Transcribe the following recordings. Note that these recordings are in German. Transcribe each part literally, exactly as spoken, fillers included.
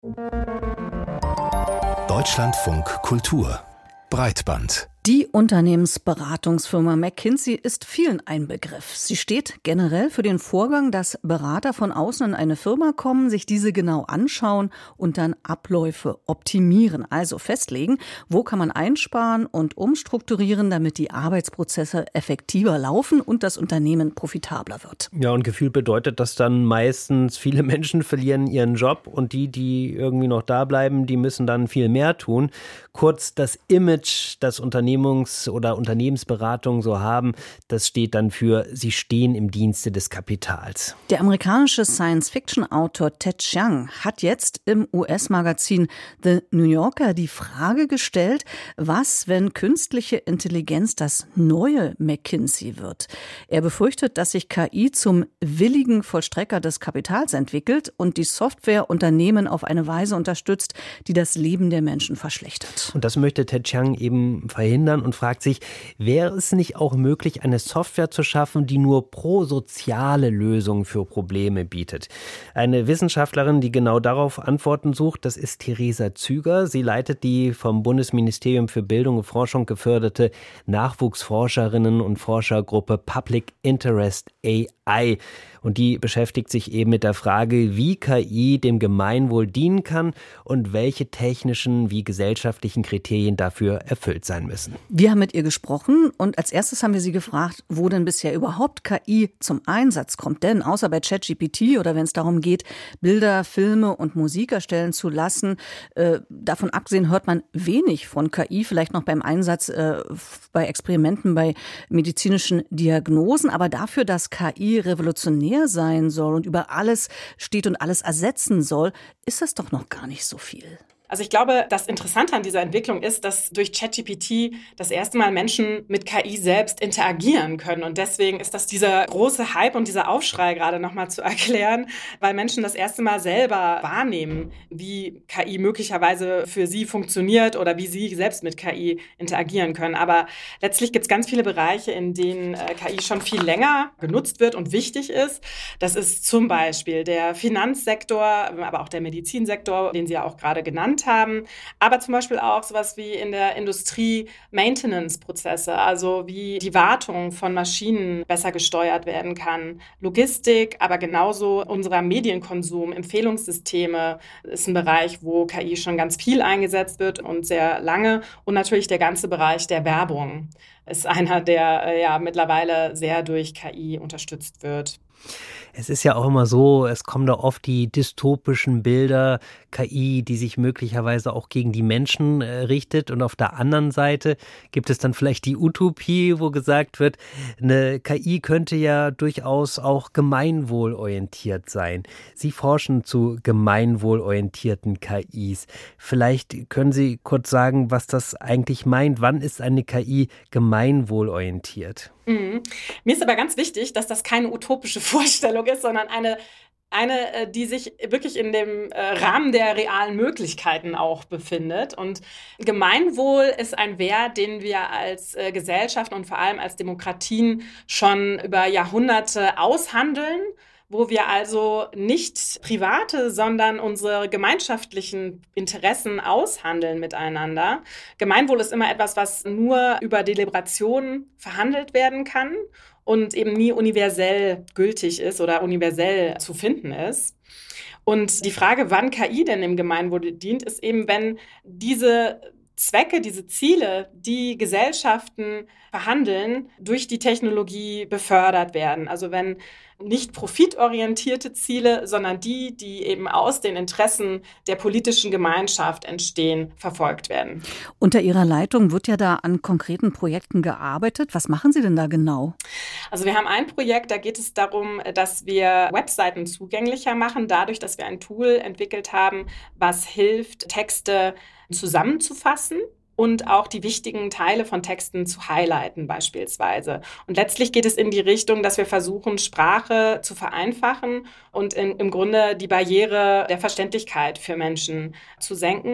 Deutschlandfunk Kultur Breitband. Die Unternehmensberatungsfirma McKinsey ist vielen ein Begriff. Sie steht generell für den Vorgang, dass Berater von außen in eine Firma kommen, sich diese genau anschauen und dann Abläufe optimieren, also festlegen, wo kann man einsparen und umstrukturieren, damit die Arbeitsprozesse effektiver laufen und das Unternehmen profitabler wird. Ja, und gefühlt bedeutet das dann meistens, viele Menschen verlieren ihren Job und die, die irgendwie noch da bleiben, die müssen dann viel mehr tun. Kurz, das Image, das Unternehmens- oder Unternehmensberatung so haben, das steht dann für, sie stehen im Dienste des Kapitals. Der amerikanische Science-Fiction-Autor Ted Chiang hat jetzt im U S-Magazin The New Yorker die Frage gestellt, was, wenn künstliche Intelligenz das neue McKinsey wird. Er befürchtet, dass sich K I zum willigen Vollstrecker des Kapitals entwickelt und die Software Unternehmen auf eine Weise unterstützt, die das Leben der Menschen verschlechtert. Und das möchte Ted Chiang eben verhindern und fragt sich, wäre es nicht auch möglich, eine Software zu schaffen, die nur prosoziale Lösungen für Probleme bietet? Eine Wissenschaftlerin, die genau darauf Antworten sucht, das ist Theresa Züger. Sie leitet die vom Bundesministerium für Bildung und Forschung geförderte Nachwuchsforscherinnen- und Forschergruppe Public Interest A I. Und die beschäftigt sich eben mit der Frage, wie K I dem Gemeinwohl dienen kann und welche technischen wie gesellschaftlichen Kriterien dafür erfüllt sein müssen. Wir haben mit ihr gesprochen und als erstes haben wir sie gefragt, wo denn bisher überhaupt K I zum Einsatz kommt. Denn außer bei ChatGPT oder wenn es darum geht, Bilder, Filme und Musik erstellen zu lassen, äh, davon abgesehen hört man wenig von K I, vielleicht noch beim Einsatz äh, bei Experimenten, bei medizinischen Diagnosen. Aber dafür, dass K I revolutionär sein soll und über alles steht und alles ersetzen soll, ist das doch noch gar nicht so viel. Also ich glaube, das Interessante an dieser Entwicklung ist, dass durch ChatGPT das erste Mal Menschen mit K I selbst interagieren können. Und deswegen ist das dieser große Hype und dieser Aufschrei gerade nochmal zu erklären, weil Menschen das erste Mal selber wahrnehmen, wie K I möglicherweise für sie funktioniert oder wie sie selbst mit K I interagieren können. Aber letztlich gibt es ganz viele Bereiche, in denen K I schon viel länger genutzt wird und wichtig ist. Das ist zum Beispiel der Finanzsektor, aber auch der Medizinsektor, den Sie ja auch gerade genannt haben, aber zum Beispiel auch sowas wie in der Industrie Maintenance-Prozesse, also wie die Wartung von Maschinen besser gesteuert werden kann. Logistik, aber genauso unser Medienkonsum, Empfehlungssysteme ist ein Bereich, wo K I schon ganz viel eingesetzt wird und sehr lange. Und natürlich der ganze Bereich der Werbung ist einer, der ja mittlerweile sehr durch K I unterstützt wird. Es ist ja auch immer so, es kommen da oft die dystopischen Bilder, K I, die sich möglicherweise auch gegen die Menschen äh, richtet. Und auf der anderen Seite gibt es dann vielleicht die Utopie, wo gesagt wird, eine K I könnte ja durchaus auch gemeinwohlorientiert sein. Sie forschen zu gemeinwohlorientierten K Is. Vielleicht können Sie kurz sagen, was das eigentlich meint. Wann ist eine K I gemeinwohlorientiert? Mhm. Mir ist aber ganz wichtig, dass das keine utopische Vorstellung ist, sondern eine, eine, die sich wirklich in dem Rahmen der realen Möglichkeiten auch befindet. Und Gemeinwohl ist ein Wert, den wir als Gesellschaft und vor allem als Demokratien schon über Jahrhunderte aushandeln, wo wir also nicht private, sondern unsere gemeinschaftlichen Interessen aushandeln miteinander. Gemeinwohl ist immer etwas, was nur über Deliberation verhandelt werden kann und eben nie universell gültig ist oder universell zu finden ist. Und die Frage, wann K I denn dem Gemeinwohl dient, ist eben, wenn diese Zwecke, diese Ziele, die Gesellschaften verhandeln, durch die Technologie befördert werden. Also wenn nicht profitorientierte Ziele, sondern die, die eben aus den Interessen der politischen Gemeinschaft entstehen, verfolgt werden. Unter Ihrer Leitung wird ja da an konkreten Projekten gearbeitet. Was machen Sie denn da genau? Also wir haben ein Projekt, da geht es darum, dass wir Webseiten zugänglicher machen, dadurch, dass wir ein Tool entwickelt haben, was hilft, Texte zusammenzufassen und auch die wichtigen Teile von Texten zu highlighten beispielsweise. Und letztlich geht es in die Richtung, dass wir versuchen, Sprache zu vereinfachen und in, im Grunde die Barriere der Verständlichkeit für Menschen zu senken.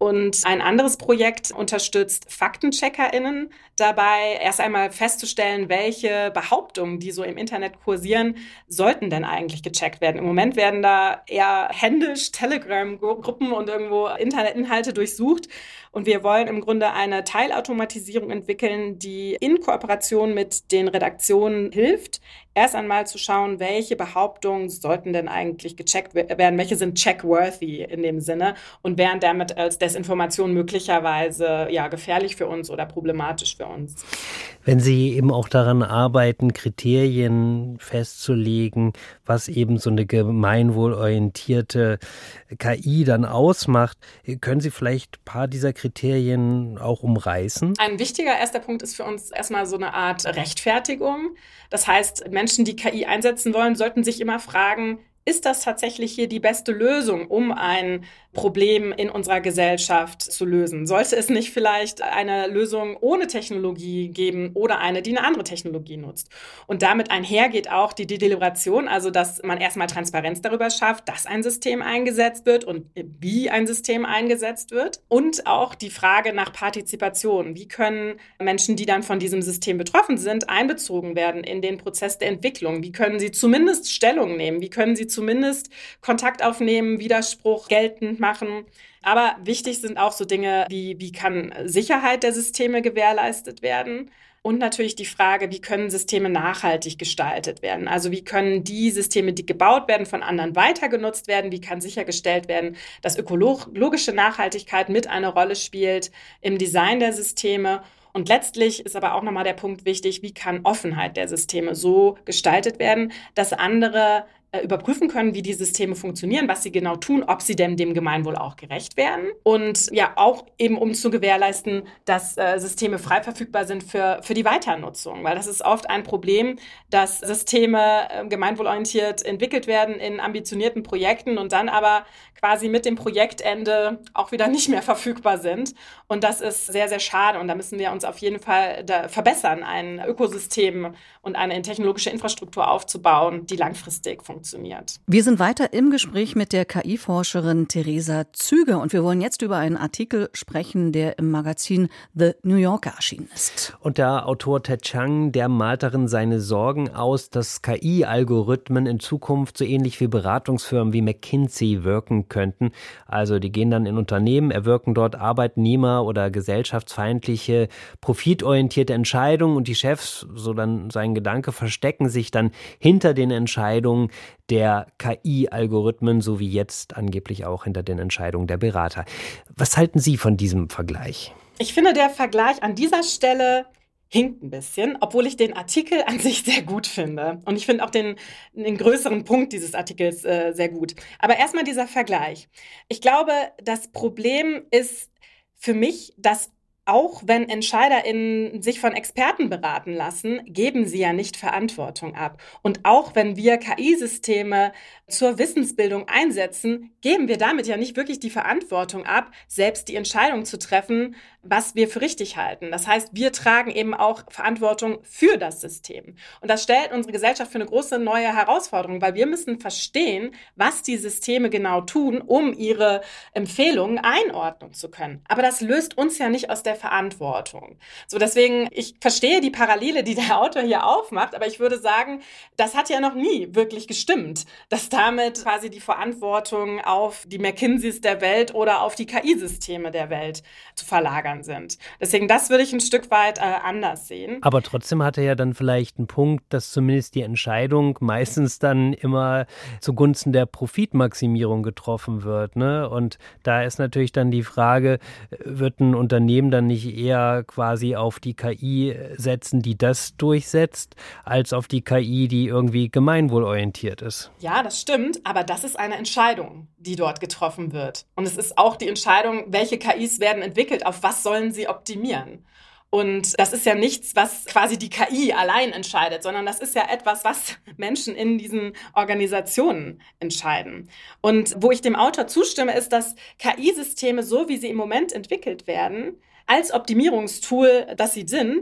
Und ein anderes Projekt unterstützt FaktencheckerInnen dabei, erst einmal festzustellen, welche Behauptungen, die so im Internet kursieren, sollten denn eigentlich gecheckt werden. Im Moment werden da eher händisch Telegram-Gruppen und irgendwo Internetinhalte durchsucht. Und wir wollen im Grunde eine Teilautomatisierung entwickeln, die in Kooperation mit den Redaktionen hilft, erst einmal zu schauen, welche Behauptungen sollten denn eigentlich gecheckt werden, welche sind check-worthy in dem Sinne und wären damit als Desinformation möglicherweise ja, gefährlich für uns oder problematisch für uns. Wenn Sie eben auch daran arbeiten, Kriterien festzulegen, was eben so eine gemeinwohlorientierte K I dann ausmacht, können Sie vielleicht ein paar dieser Kriterien auch umreißen? Ein wichtiger erster Punkt ist für uns erstmal so eine Art Rechtfertigung. Das heißt, Menschen, die K I einsetzen wollen, sollten sich immer fragen, ist das tatsächlich hier die beste Lösung, um ein Problem in unserer Gesellschaft zu lösen? Sollte es nicht vielleicht eine Lösung ohne Technologie geben oder eine, die eine andere Technologie nutzt? Und damit einhergeht auch die Deliberation, also dass man erstmal Transparenz darüber schafft, dass ein System eingesetzt wird und wie ein System eingesetzt wird. Und auch die Frage nach Partizipation. Wie können Menschen, die dann von diesem System betroffen sind, einbezogen werden in den Prozess der Entwicklung? Wie können sie zumindest Stellung nehmen? Wie können sie zumindest Kontakt aufnehmen, Widerspruch geltend machen? Aber wichtig sind auch so Dinge wie, wie kann Sicherheit der Systeme gewährleistet werden? Und natürlich die Frage, wie können Systeme nachhaltig gestaltet werden? Also wie können die Systeme, die gebaut werden, von anderen weiter genutzt werden? Wie kann sichergestellt werden, dass ökologische Nachhaltigkeit mit eine Rolle spielt im Design der Systeme? Und letztlich ist aber auch nochmal der Punkt wichtig, wie kann Offenheit der Systeme so gestaltet werden, dass andere überprüfen können, wie die Systeme funktionieren, was sie genau tun, ob sie denn dem Gemeinwohl auch gerecht werden. Und ja, auch eben um zu gewährleisten, dass äh, Systeme frei verfügbar sind für, für die Weiternutzung. Weil das ist oft ein Problem, dass Systeme äh, gemeinwohlorientiert entwickelt werden in ambitionierten Projekten und dann aber quasi mit dem Projektende auch wieder nicht mehr verfügbar sind. Und das ist sehr, sehr schade. Und da müssen wir uns auf jeden Fall da verbessern, ein Ökosystem und eine technologische Infrastruktur aufzubauen, die langfristig funktioniert. Funktioniert. Wir sind weiter im Gespräch mit der K I-Forscherin Theresa Züge und wir wollen jetzt über einen Artikel sprechen, der im Magazin The New Yorker erschienen ist. Und der Autor Ted Chiang, der malt darin seine Sorgen aus, dass K I-Algorithmen in Zukunft so ähnlich wie Beratungsfirmen wie McKinsey wirken könnten. Also die gehen dann in Unternehmen, erwirken dort Arbeitnehmer- oder gesellschaftsfeindliche, profitorientierte Entscheidungen und die Chefs, so dann sein Gedanke, verstecken sich dann hinter den Entscheidungen der K I-Algorithmen, so wie jetzt angeblich auch hinter den Entscheidungen der Berater. Was halten Sie von diesem Vergleich? Ich finde, der Vergleich an dieser Stelle hinkt ein bisschen, obwohl ich den Artikel an sich sehr gut finde. Und ich finde auch den, den größeren Punkt dieses Artikels äh, sehr gut. Aber erstmal dieser Vergleich. Ich glaube, das Problem ist für mich, dass auch wenn EntscheiderInnen sich von Experten beraten lassen, geben sie ja nicht Verantwortung ab. Und auch wenn wir K I-Systeme zur Wissensbildung einsetzen, geben wir damit ja nicht wirklich die Verantwortung ab, selbst die Entscheidung zu treffen, was wir für richtig halten. Das heißt, wir tragen eben auch Verantwortung für das System. Und das stellt unsere Gesellschaft für eine große neue Herausforderung, weil wir müssen verstehen, was die Systeme genau tun, um ihre Empfehlungen einordnen zu können. Aber das löst uns ja nicht aus der Verantwortung. So, deswegen, ich verstehe die Parallele, die der Autor hier aufmacht, aber ich würde sagen, das hat ja noch nie wirklich gestimmt, dass damit quasi die Verantwortung auf die McKinseys der Welt oder auf die K I-Systeme der Welt zu verlagern sind. Deswegen, das würde ich ein Stück weit äh, anders sehen. Aber trotzdem hat er ja dann vielleicht einen Punkt, dass zumindest die Entscheidung meistens dann immer zugunsten der Profitmaximierung getroffen wird, ne? Und da ist natürlich dann die Frage, wird ein Unternehmen dann nicht eher quasi auf die K I setzen, die das durchsetzt, als auf die K I, die irgendwie gemeinwohlorientiert ist? Ja, das stimmt, aber das ist eine Entscheidung, die dort getroffen wird. Und es ist auch die Entscheidung, welche K Is werden entwickelt, auf was sollen sie optimieren. Und das ist ja nichts, was quasi die K I allein entscheidet, sondern das ist ja etwas, was Menschen in diesen Organisationen entscheiden. Und wo ich dem Autor zustimme, ist, dass K I-Systeme, so wie sie im Moment entwickelt werden, als Optimierungstool, das sie sind,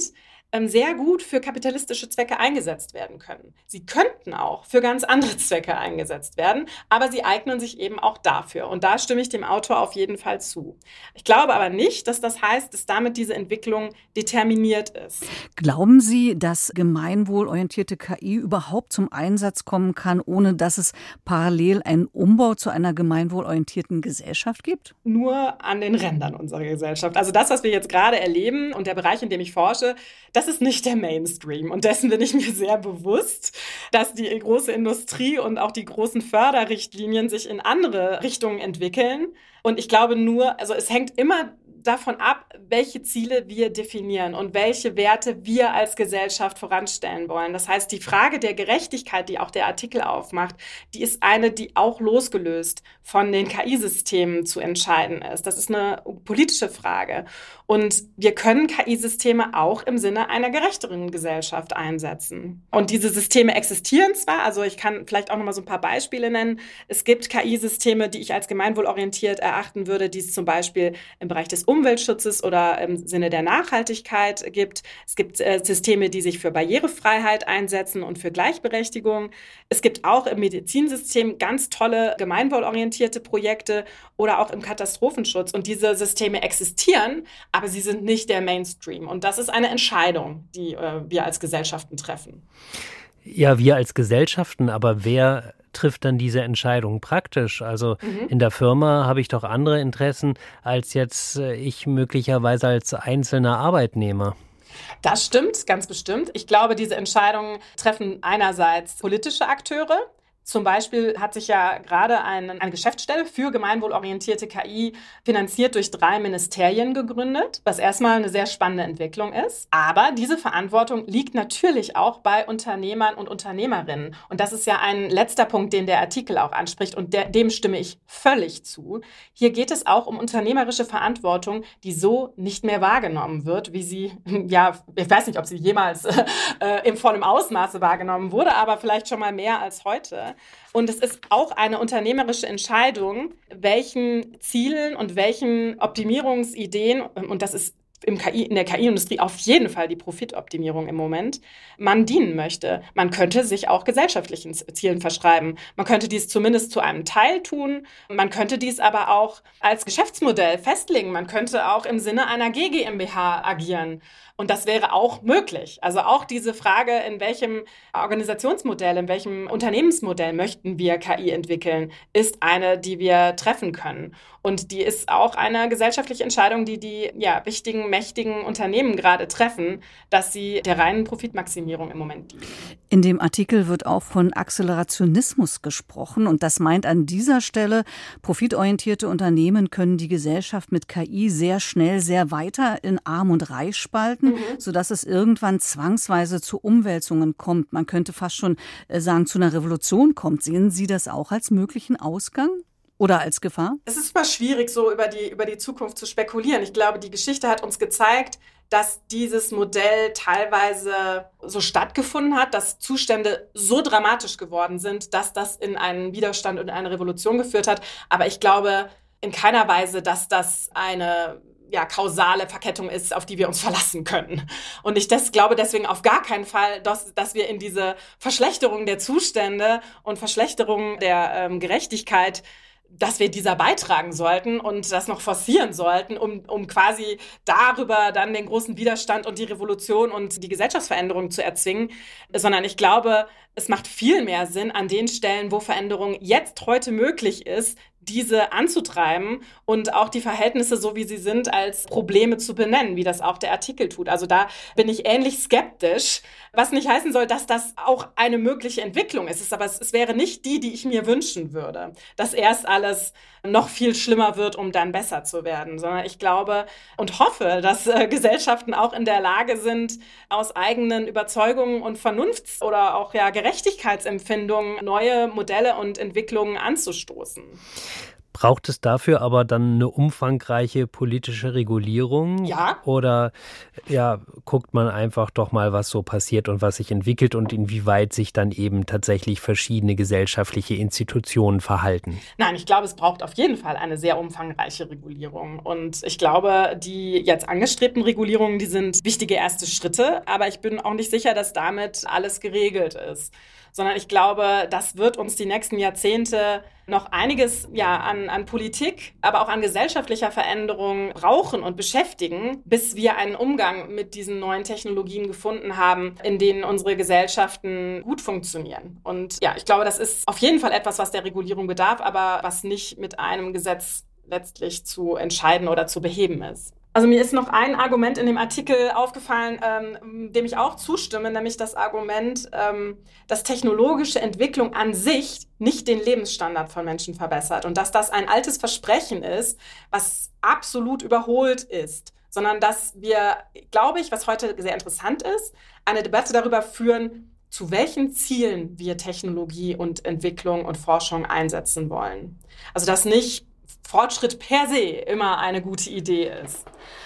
sehr gut für kapitalistische Zwecke eingesetzt werden können. Sie könnten auch für ganz andere Zwecke eingesetzt werden, aber sie eignen sich eben auch dafür. Und da stimme ich dem Autor auf jeden Fall zu. Ich glaube aber nicht, dass das heißt, dass damit diese Entwicklung determiniert ist. Glauben Sie, dass gemeinwohlorientierte K I überhaupt zum Einsatz kommen kann, ohne dass es parallel einen Umbau zu einer gemeinwohlorientierten Gesellschaft gibt? Nur an den Rändern unserer Gesellschaft. Also das, was wir jetzt gerade erleben und der Bereich, in dem ich forsche, das ist nicht der Mainstream. Und dessen bin ich mir sehr bewusst, dass die große Industrie und auch die großen Förderrichtlinien sich in andere Richtungen entwickeln. Und ich glaube nur, also es hängt immer davon ab, welche Ziele wir definieren und welche Werte wir als Gesellschaft voranstellen wollen. Das heißt, die Frage der Gerechtigkeit, die auch der Artikel aufmacht, die ist eine, die auch losgelöst von den K I-Systemen zu entscheiden ist. Das ist eine politische Frage. Und wir können K I-Systeme auch im Sinne einer gerechteren Gesellschaft einsetzen. Und diese Systeme existieren zwar, also ich kann vielleicht auch noch mal so ein paar Beispiele nennen. Es gibt K I-Systeme, die ich als gemeinwohlorientiert erachten würde, die es zum Beispiel im Bereich des Umweltschutzes oder im Sinne der Nachhaltigkeit gibt. Es gibt äh, Systeme, die sich für Barrierefreiheit einsetzen und für Gleichberechtigung. Es gibt auch im Medizinsystem ganz tolle gemeinwohlorientierte Projekte oder auch im Katastrophenschutz. Und diese Systeme existieren, aber sie sind nicht der Mainstream. Und das ist eine Entscheidung, die äh, wir als Gesellschaften treffen. Ja, wir als Gesellschaften, aber wer trifft dann diese Entscheidung praktisch? Also mhm. in der Firma habe ich doch andere Interessen als jetzt ich möglicherweise als einzelner Arbeitnehmer. Das stimmt, ganz bestimmt. Ich glaube, diese Entscheidungen treffen einerseits politische Akteure. Zum Beispiel hat sich ja gerade ein, eine Geschäftsstelle für gemeinwohlorientierte K I finanziert durch drei Ministerien gegründet, was erstmal eine sehr spannende Entwicklung ist. Aber diese Verantwortung liegt natürlich auch bei Unternehmern und Unternehmerinnen. Und das ist ja ein letzter Punkt, den der Artikel auch anspricht und der, dem stimme ich völlig zu. Hier geht es auch um unternehmerische Verantwortung, die so nicht mehr wahrgenommen wird, wie sie, ja, ich weiß nicht, ob sie jemals äh, im vollen Ausmaße wahrgenommen wurde, aber vielleicht schon mal mehr als heute. Und es ist auch eine unternehmerische Entscheidung, welchen Zielen und welchen Optimierungsideen, und das ist im K I, in der K I-Industrie auf jeden Fall die Profitoptimierung im Moment, man dienen möchte. Man könnte sich auch gesellschaftlichen Zielen verschreiben. Man könnte dies zumindest zu einem Teil tun. Man könnte dies aber auch als Geschäftsmodell festlegen. Man könnte auch im Sinne einer G GmbH agieren. Und das wäre auch möglich. Also auch diese Frage, in welchem Organisationsmodell, in welchem Unternehmensmodell möchten wir K I entwickeln, ist eine, die wir treffen können. Und die ist auch eine gesellschaftliche Entscheidung, die die ja, wichtigen, mächtigen Unternehmen gerade treffen, dass sie der reinen Profitmaximierung im Moment dienen. In dem Artikel wird auch von Akzelerationismus gesprochen. Und das meint an dieser Stelle, profitorientierte Unternehmen können die Gesellschaft mit K I sehr schnell, sehr weiter in Arm und Reich spalten, mhm. sodass es irgendwann zwangsweise zu Umwälzungen kommt. Man könnte fast schon sagen, zu einer Revolution kommt. Sehen Sie das auch als möglichen Ausgang? Oder als Gefahr? Es ist immer schwierig, so über die, über die Zukunft zu spekulieren. Ich glaube, die Geschichte hat uns gezeigt, dass dieses Modell teilweise so stattgefunden hat, dass Zustände so dramatisch geworden sind, dass das in einen Widerstand und eine Revolution geführt hat. Aber ich glaube in keiner Weise, dass das eine ja, kausale Verkettung ist, auf die wir uns verlassen können. Und ich das glaube deswegen auf gar keinen Fall, dass, dass wir in diese Verschlechterung der Zustände und Verschlechterung der ähm, Gerechtigkeit, dass wir dieser beitragen sollten und das noch forcieren sollten, um, um quasi darüber dann den großen Widerstand und die Revolution und die Gesellschaftsveränderung zu erzwingen, sondern ich glaube, es macht viel mehr Sinn an den Stellen, wo Veränderung jetzt heute möglich ist, diese anzutreiben und auch die Verhältnisse, so wie sie sind, als Probleme zu benennen, wie das auch der Artikel tut. Also da bin ich ähnlich skeptisch, was nicht heißen soll, dass das auch eine mögliche Entwicklung ist. Aber es, es wäre nicht die, die ich mir wünschen würde, dass erst alles noch viel schlimmer wird, um dann besser zu werden. Sondern ich glaube und hoffe, dass äh, Gesellschaften auch in der Lage sind, aus eigenen Überzeugungen und Vernunfts- oder auch ja Gerechtigkeitsempfindungen neue Modelle und Entwicklungen anzustoßen. Braucht es dafür aber dann eine umfangreiche politische Regulierung? Ja. Oder ja, guckt man einfach doch mal, was so passiert und was sich entwickelt und inwieweit sich dann eben tatsächlich verschiedene gesellschaftliche Institutionen verhalten? Nein, ich glaube, es braucht auf jeden Fall eine sehr umfangreiche Regulierung. Und ich glaube, die jetzt angestrebten Regulierungen, die sind wichtige erste Schritte. Aber ich bin auch nicht sicher, dass damit alles geregelt ist. Sondern ich glaube, das wird uns die nächsten Jahrzehnte noch einiges ja, an, an Politik, aber auch an gesellschaftlicher Veränderung brauchen und beschäftigen, bis wir einen Umgang mit diesen neuen Technologien gefunden haben, in denen unsere Gesellschaften gut funktionieren. Und ja, ich glaube, das ist auf jeden Fall etwas, was der Regulierung bedarf, aber was nicht mit einem Gesetz letztlich zu entscheiden oder zu beheben ist. Also mir ist noch ein Argument in dem Artikel aufgefallen, ähm, dem ich auch zustimme, nämlich das Argument, ähm, dass technologische Entwicklung an sich nicht den Lebensstandard von Menschen verbessert und dass das ein altes Versprechen ist, was absolut überholt ist, sondern dass wir, glaube ich, was heute sehr interessant ist, eine Debatte darüber führen, zu welchen Zielen wir Technologie und Entwicklung und Forschung einsetzen wollen. Also dass nicht Fortschritt per se immer eine gute Idee ist.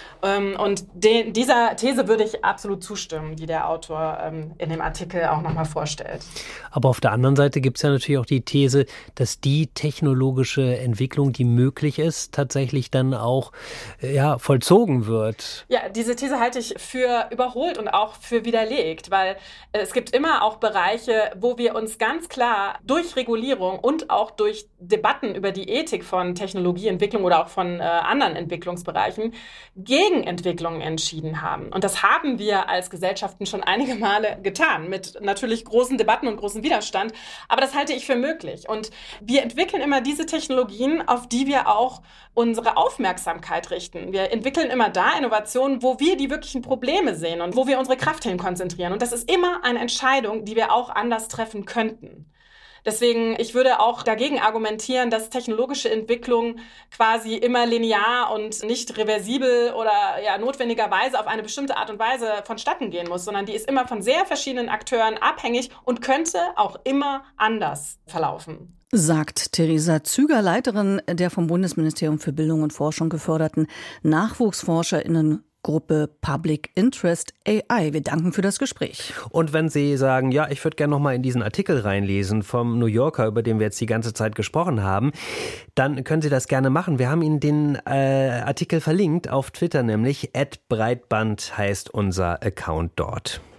Und de- dieser These würde ich absolut zustimmen, die der Autor ähm, in dem Artikel auch nochmal vorstellt. Aber auf der anderen Seite gibt es ja natürlich auch die These, dass die technologische Entwicklung, die möglich ist, tatsächlich dann auch ja, vollzogen wird. Ja, diese These halte ich für überholt und auch für widerlegt, weil äh, es gibt immer auch Bereiche, wo wir uns ganz klar durch Regulierung und auch durch Debatten über die Ethik von Technologieentwicklung oder auch von äh, anderen Entwicklungsbereichen gegen Entwicklungen entschieden haben. Und das haben wir als Gesellschaften schon einige Male getan, mit natürlich großen Debatten und großem Widerstand. Aber das halte ich für möglich. Und wir entwickeln immer diese Technologien, auf die wir auch unsere Aufmerksamkeit richten. Wir entwickeln immer da Innovationen, wo wir die wirklichen Probleme sehen und wo wir unsere Kraft hin konzentrieren. Und das ist immer eine Entscheidung, die wir auch anders treffen könnten. Deswegen, ich würde auch dagegen argumentieren, dass technologische Entwicklung quasi immer linear und nicht reversibel oder ja, notwendigerweise auf eine bestimmte Art und Weise vonstatten gehen muss, sondern die ist immer von sehr verschiedenen Akteuren abhängig und könnte auch immer anders verlaufen. Sagt Theresa Züger, Leiterin der vom Bundesministerium für Bildung und Forschung geförderten NachwuchsforscherInnen Gruppe Public Interest A I. Wir danken für das Gespräch. Und wenn Sie sagen, ja, ich würde gerne noch mal in diesen Artikel reinlesen vom New Yorker, über den wir jetzt die ganze Zeit gesprochen haben, dann können Sie das gerne machen. Wir haben Ihnen den äh, Artikel verlinkt auf Twitter, nämlich at breitband heißt unser Account dort.